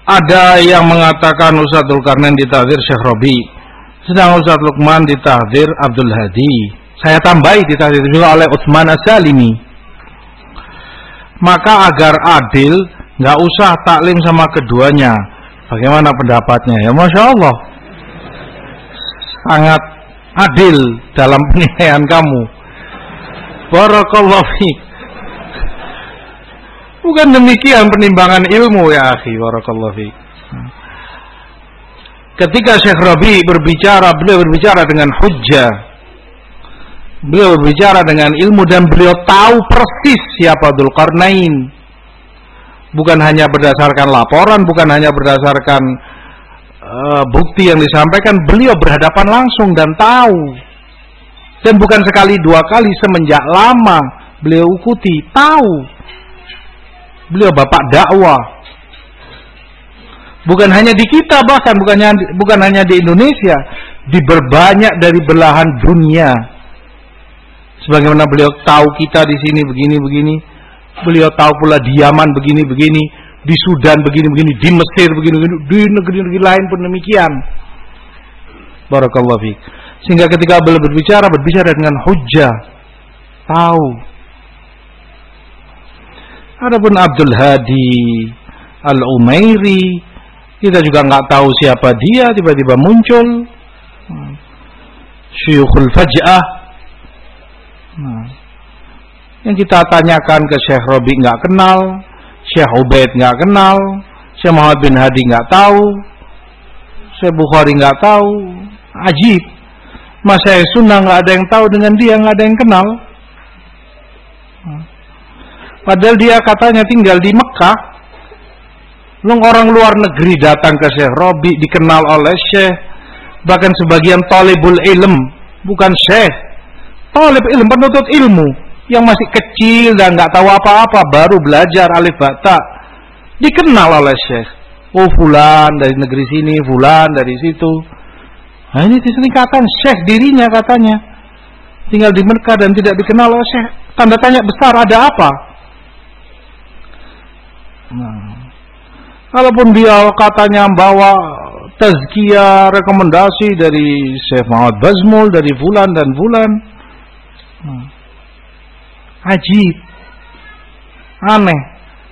Ada yang mengatakan Ustadz Dzulkarnain ditahdir Syekh Rabi, sedang Ustadz Luqman ditahdir Abdul Hadi. Saya tambahi ditahdir juga oleh Utsman As-Salimi. Maka agar adil, nggak usah taklim sama keduanya. Bagaimana pendapatnya? Ya Masya Allah, sangat adil dalam penilaian kamu. Barakallahu fiik. Bukan demikian penimbangan ilmu ya akhi, barakallahu fiik. Ketika Syekh Rabi berbicara, beliau berbicara dengan hujjah. Beliau berbicara dengan ilmu dan beliau tahu persis siapa Dzulkarnain. Bukan hanya berdasarkan laporan, bukan hanya berdasarkan bukti yang disampaikan, beliau berhadapan langsung dan tahu. Dan bukan sekali dua kali, semenjak lama beliau ikuti, tahu. Beliau bapak dakwah. Bukan hanya di kita, bahkan bukan hanya di Indonesia, di berbanyak dari belahan dunia. Sebagaimana beliau tahu kita di sini begini-begini, beliau tahu pula di Yaman begini-begini, di Sudan begini-begini, di Mesir begini-begini, di negeri-negeri lain pun demikian. Barakallahu fiik. Sehingga ketika beliau berbicara dengan hujjah, tahu. Adapun Abdul Hadi Al-Umairi, kita juga nggak tahu siapa dia, tiba-tiba muncul. Syuyukhul Faj'ah. Yang kita tanyakan ke Syekh Rabi nggak kenal, Syekh Ubaid nggak kenal, Syekh Muhammad bin Hadi nggak tahu, Syekh Bukhari nggak tahu. Ajib. Masyayikh Sunnah nggak ada yang tahu dengan dia, nggak ada yang kenal. Padahal dia katanya tinggal di Mekah. Orang luar negeri datang ke Syekh Rabi, dikenal oleh Syekh. Bahkan sebagian talibul ilm, bukan Syekh, talib ilm, penuntut ilmu, yang masih kecil dan nggak tahu apa-apa, baru belajar alif ba ta, dikenal oleh Syekh. Oh fulan dari negeri sini, fulan dari situ. Nah ini diselingkatan Syekh dirinya katanya. Tinggal di Mekah dan tidak dikenal oleh Syekh. Tanda tanya besar, ada apa? Kalaupun dia katanya bawa tazkiyah, rekomendasi dari Syekh Muhammad Bazmul, dari fulan dan fulan, ajib, aneh.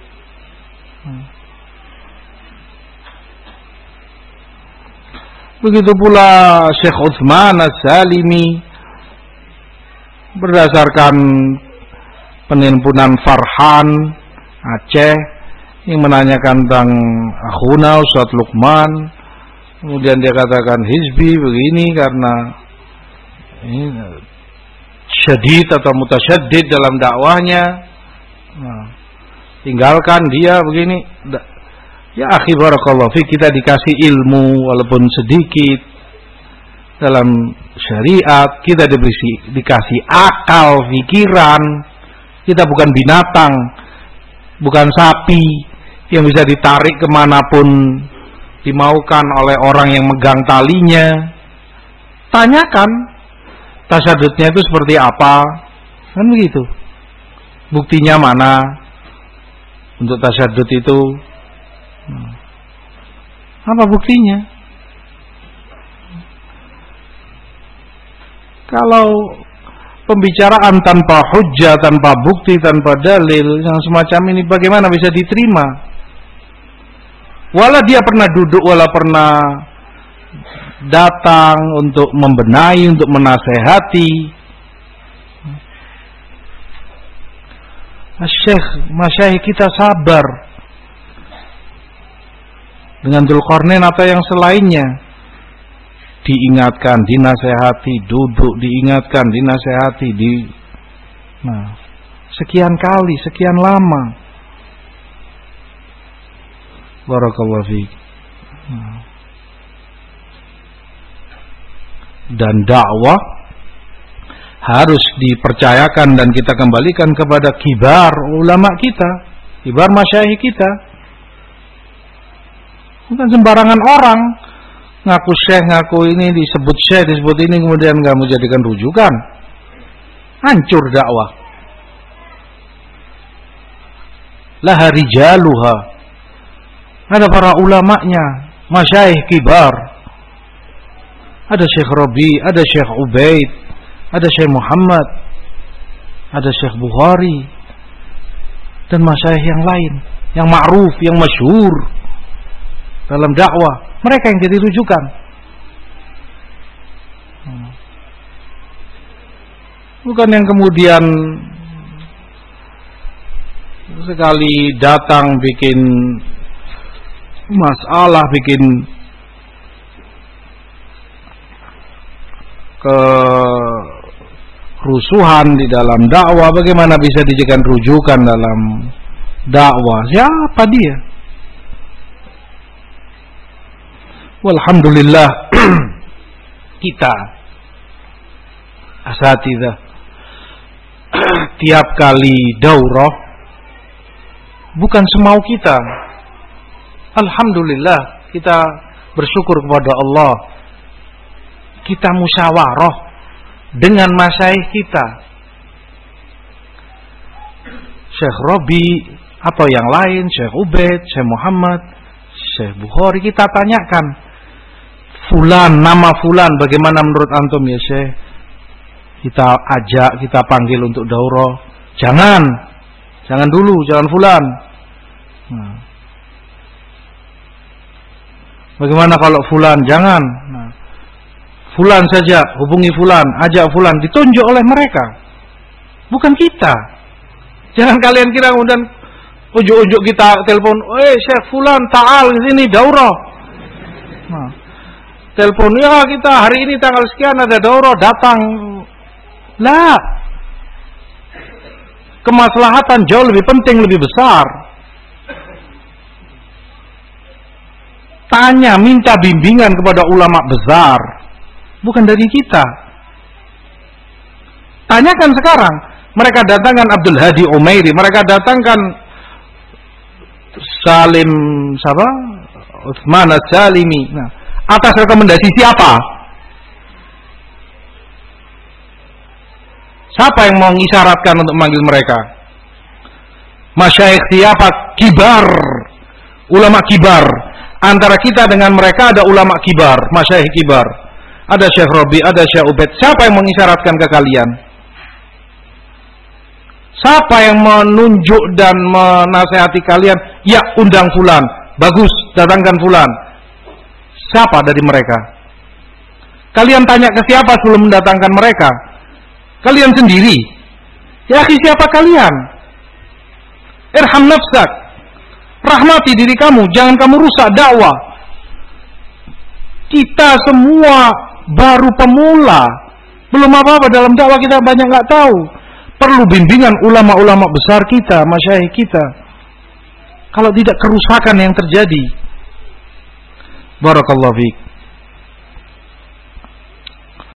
Begitu pula Syekh Utsman As-Salimi, berdasarkan penimbunan Farhan Aceh yang menanyakan tentang akhuna Ustadz Luqman, kemudian dia katakan hizbi begini karena ini syadid atau mutasyaddid dalam dakwahnya. Tinggalkan dia begini. Ya akhi barakallahu fi, kita dikasih ilmu walaupun sedikit dalam syariat, kita dikasih akal, pikiran. Kita bukan binatang, bukan sapi yang bisa ditarik kemanapun dimaukan oleh orang yang megang talinya. Tanyakan tasyadudnya itu seperti apa, kan begitu. Buktinya mana untuk tasyadud itu? Apa buktinya? Kalau pembicaraan tanpa hujjah, tanpa bukti, tanpa dalil yang semacam ini bagaimana bisa diterima? Walau dia pernah duduk, walau pernah datang untuk membenahi, untuk menasehati. Masyayikh kita sabar dengan Dzulkarnain atau yang selainnya. Diingatkan, dinasehati, duduk, diingatkan, dinasehati, sekian kali, sekian lama. Barakallahu fiik. Dan dakwah harus dipercayakan dan kita kembalikan kepada kibar ulama kita, kibar masyayikh kita. Bukan sembarangan orang ngaku syekh, ngaku ini, disebut syekh, disebut ini, kemudian kamu jadikan rujukan. Hancur dakwah. Laha rijaluha. ada para ulamanya, masyayikh kibar. Ada Syekh Rabi, ada Syekh Ubaid, ada Syekh Muhammad, ada Syekh Bukhari, dan masyayikh yang lain, yang ma'ruf, yang masyhur dalam dakwah. Mereka yang jadi rujukan. Bukan yang kemudian sekali datang bikin masalah, bikin kerusuhan di dalam dakwah. Bagaimana bisa dijadikan rujukan dalam dakwah? Siapa dia? Walhamdulillah kita asatidzah tiap kali daurah bukan semau kita. Alhamdulillah, kita bersyukur kepada Allah. Kita musyawarah dengan masyayikh kita, Syekh Rabi atau yang lain, Syekh Ubaid, Syekh Muhammad, Syekh Bukhari. Kita tanyakan, fulan, nama fulan bagaimana menurut antum ya Syekh? Kita ajak, kita panggil untuk daurah. Jangan dulu, jangan fulan. Bagaimana kalau fulan? Jangan. Fulan saja, hubungi fulan, ajak fulan, ditunjuk oleh mereka, bukan kita. Jangan kalian kira kemudian ujuk-ujuk kita telepon, Syekh fulan ta'al ke sini daurah. Telepon, ya kita hari ini tanggal sekian ada daurah, datang. Lah, kemaslahatan jauh lebih penting, lebih besar. Tanya, minta bimbingan kepada ulama besar, bukan dari kita. Tanyakan sekarang. Mereka datangkan Abdul Hadi Umairi, mereka datangkan Salim siapa? Utsman As-Salimi. Nah, atas rekomendasi siapa? Siapa yang mau mengisyaratkan untuk memanggil mereka? Masyayikh siapa? Kibar, ulama kibar. Antara kita dengan mereka ada ulama kibar, masyayikh kibar. Ada Syekh Rabi, ada Syekh Ubaid. Siapa yang mengisyaratkan ke kalian? Siapa yang menunjuk dan menasihati kalian? Ya, undang fulan. Bagus, datangkan fulan. Siapa dari mereka? Kalian tanya ke siapa sebelum mendatangkan mereka? Kalian sendiri. Ya, siapa kalian? Irham nafsak. Rahmati diri kamu, jangan kamu rusak dakwah. Kita semua baru pemula, belum apa-apa dalam dakwah, kita banyak nggak tahu. Perlu bimbingan ulama-ulama besar kita, masyayikh kita. Kalau tidak, kerusakan yang terjadi. Barakallahu fiik.